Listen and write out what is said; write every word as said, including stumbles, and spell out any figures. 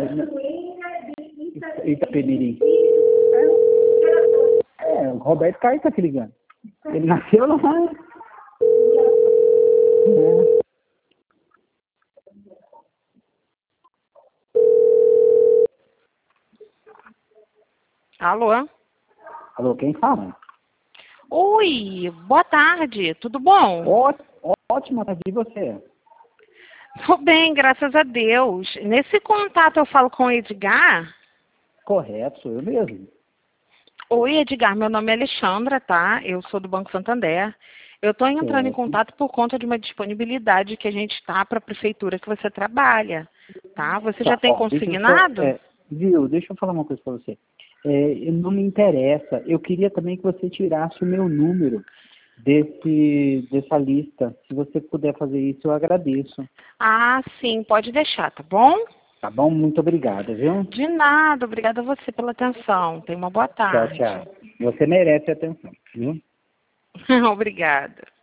Itapemirim. É, o Roberto Carlos tá te ligando. Ele nasceu lá. É. Alô? Alô, quem fala? Oi, boa tarde, tudo bom? Ó, ótima tarde, e você? Tô bem, graças a Deus. Nesse contato eu falo com o Edgar? Correto, sou eu mesmo. Oi, Edgar, meu nome é Alexandra, tá? Eu sou do Banco Santander. Eu estou entrando em Certo. contato por conta de uma disponibilidade que a gente está para a prefeitura que você trabalha, tá? Você já Tá, tem ó, deixa eu só, consignado? é, viu, deixa eu falar uma coisa para você. É, não me interessa, eu queria também que você tirasse o meu número desse, dessa lista. Se você puder fazer isso, eu agradeço. Ah, sim, pode deixar, tá bom? Tá bom? Muito obrigado, viu? De nada, obrigada a você pela atenção. Tenha uma boa Tchau, tarde. tchau. Você merece atenção, viu? Obrigada.